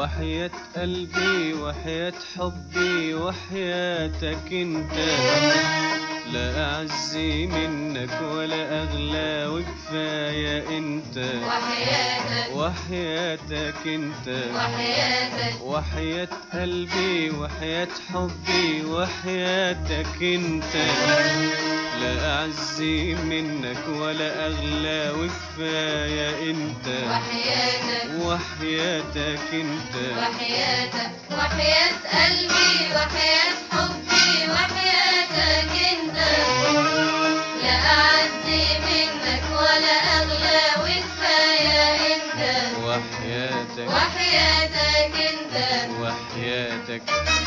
وحياة قلبي وحياة حبي وحياتك انت، لا أعز منك ولا أغلى وكفاية انت. وحياتك انت، وحياة قلبي وحياة حبي وحياتك انت، لا أعز منك ولا أغلى وكفاية انت. وحياتك انت، وحياة قلبي وحياة حبي وحياتك انت، لا أعز منك ولا أغلى وكفاية انت. وحياتك انت، وحياتك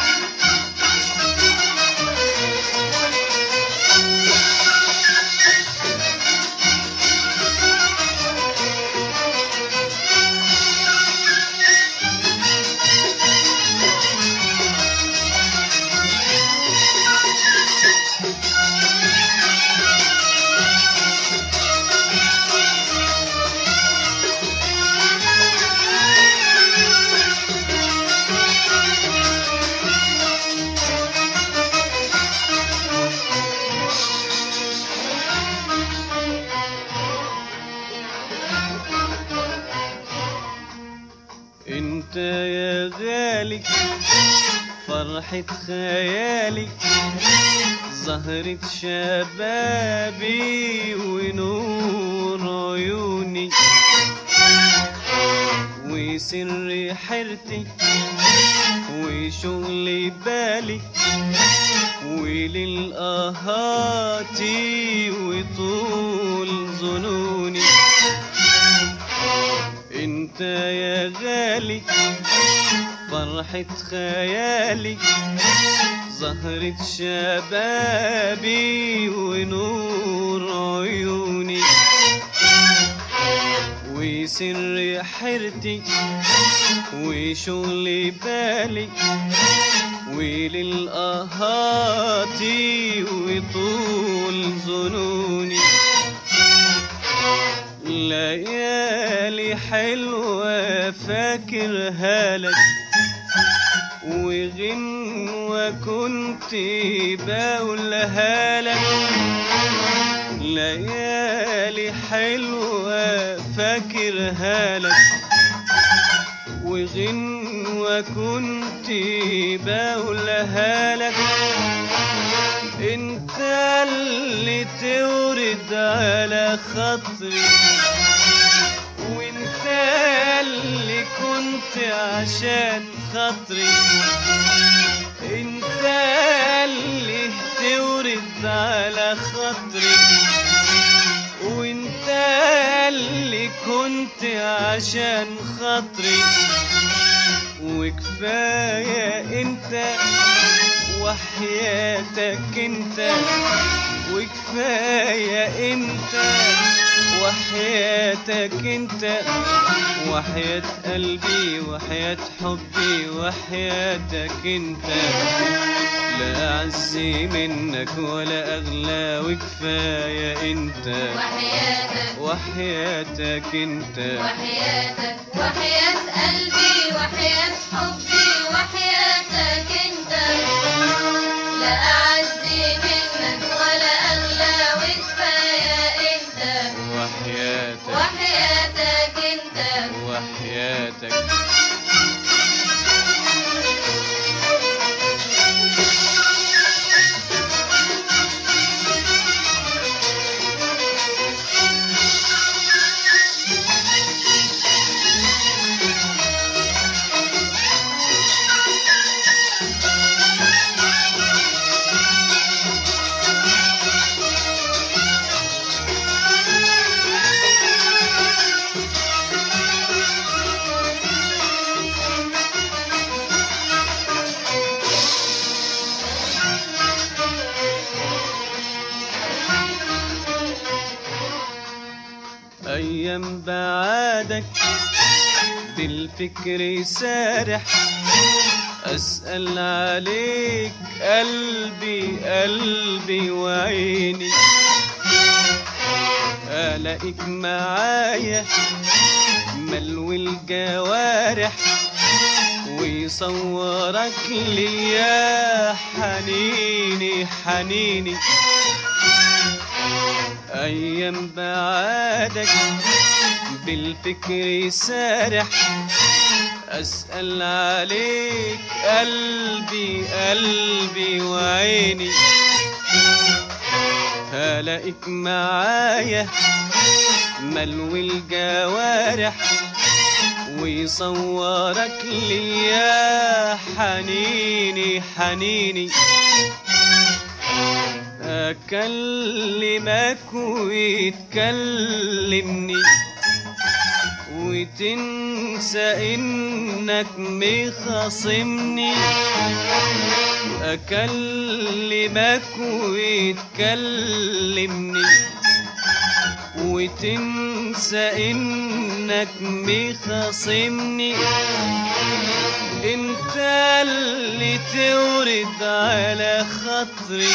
انت يا غالي فرحة خيالي، زهرة شبابي ونور عيوني، وسر حيرتي وشغل بالي وللآهات وطول ظنوني. انت يا غالي فرحة خيالي، زهرة شبابي ونور عيوني، وسر حيرتي وشغل بالي وللآهات وطول ظنوني. ليالي حلوة فاكرها لك، وغنوة كنت بقولها لك. ليالي حلوة فاكرها لك، وغنوة كنت بقولها لك. انت اللي تورد على خاطري، وانت اللي كنت عشان خاطري. انت اللي تورد على خاطري، وانت اللي كنت عشان خاطري. وكفاية انت وحياتك انت، وكفاية انت وحياتك انت. وحياة قلبي وحياة حبي وحياتك انت، لا أعز منك ولا أغلى وكفاية انت. وحياتك انت، وحياة قلبي وحياة حبي وحياتك انت، لا أعز منك ولا أغلى وكفاية انت. وحياتك انت، وحياتك أيام بعادك بالفكر سارح، أسأل عليك قلبي قلبي وعيني، ألاقيك معايا ملو الجوارح ويصورك لي يا حنيني حنيني. أيام بعادك بالفكر سارح، أسأل عليك قلبي قلبي وعيني. هلاقيك معايا ملو الجوارح، ويصورك لي يا حنيني حنيني. أكلمك وتكلمني، وتنسى إنك مخاصمني. أكلمك وتكلمني، وتنسى إنك مخاصمني. انت اللي تورد على خاطري،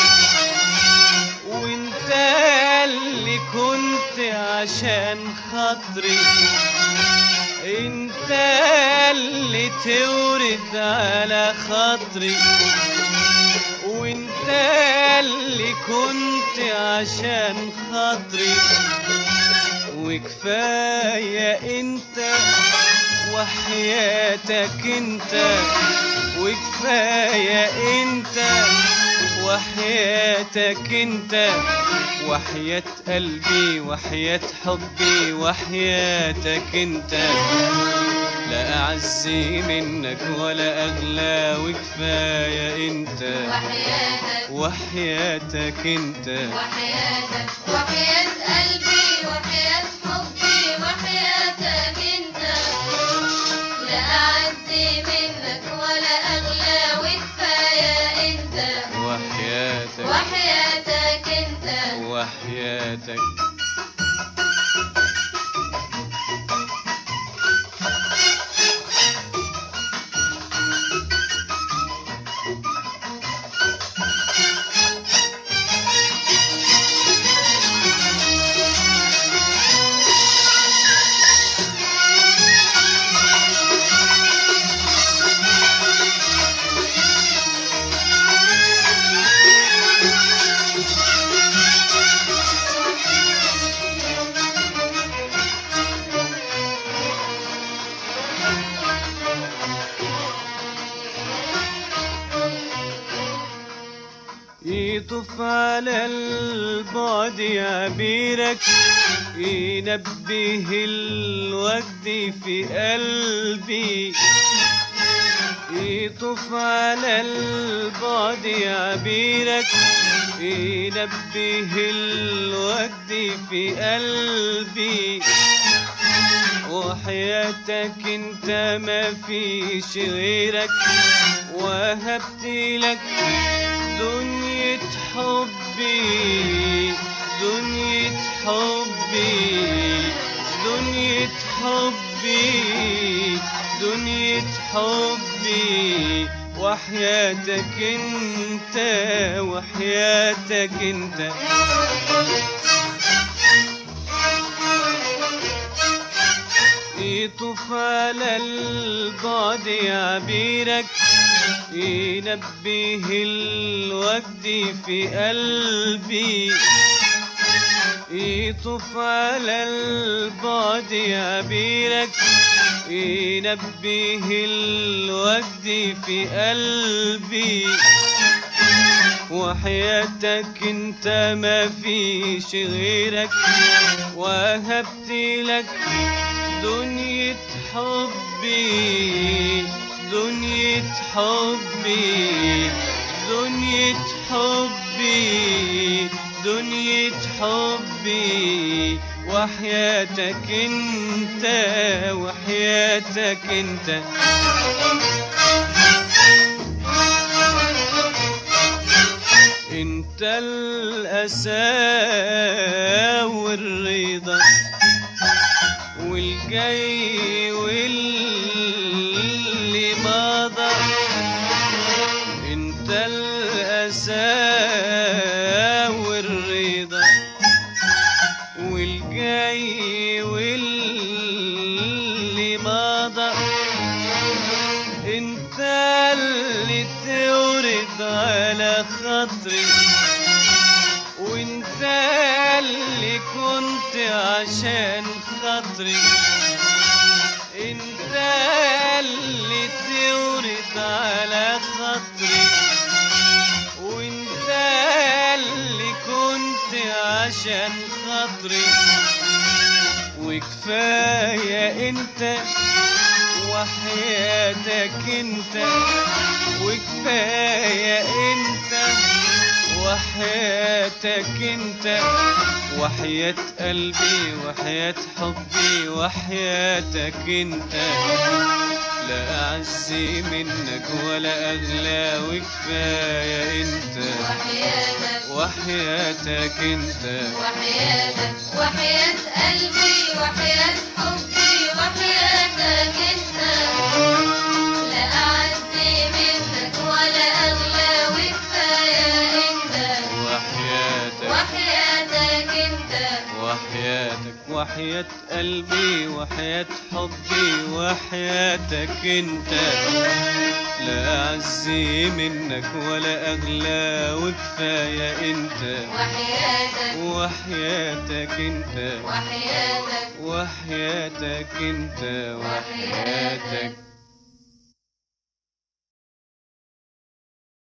وانت اللي كنت عشان خاطري. انت اللي تورد على خاطري، وانت اللي كنت عشان خاطري. وكفاية انت وحياتك انت، وكفاية انت وحياتك انت. وحياة قلبي وحياة حبي وحياتك انت، لا أعز منك ولا أغلى. وكفاية انت وحياتك وحياتك انت، وحياتك وحياة قلبي وحياة حبي وحياتك انت، لا أعز منك ولا أغلى. وكفاية انت وحياتك وحياتك انت وحياتك. يطوف على البعد عبيرك، ينبه الوجد في قلبي. يطوف على البعد عبيرك، ينبه الوجد في قلبي. وحياتك انت ما فيش غيرك، وهبت لك دنيا حبي دنيا حبي دنيا حبي دنيا حبي. وحياتك انت وحياتك انت. يطوف على البعد عبيرك، ينبه الوجد في قلبي. يطوف على البعد عبيرك، ينبه الوجد في قلبي. وحياتك انت ما فيش غيرك، وهبت لك دنيا حبي دنيا حبي دنيا حبي دنيا حبي. وحياتك انت وحياتك انت. انت الأسى والرضا، والجاي واللي مضى. انت الأسى والرضا، والجاي واللي مضى. انت على خاطري، وانت اللي كنت عشان خاطري، انت اللي تورد على خاطري، وانت اللي كنت عشان خاطري، وكفاية انت وحياتك انت، وكفاية انت وحياتك انت، وحياة قلبي وحياة حبي وحياتك انت، لا أعز منك ولا أغلى، وكفاية انت وحياتك انت، وحياتك وحياة قلبي وحياة حبي وحياتك انت، لا أعز منك ولا أغلى، وكفاية انت وحياتك انت، وحياتك وحياة قلبي وحياة حبي وحياتك انت، لا أعز منك ولا أغلى، وكفاية انت وحياتك انت، وحياتك وحياتك انت وحياتك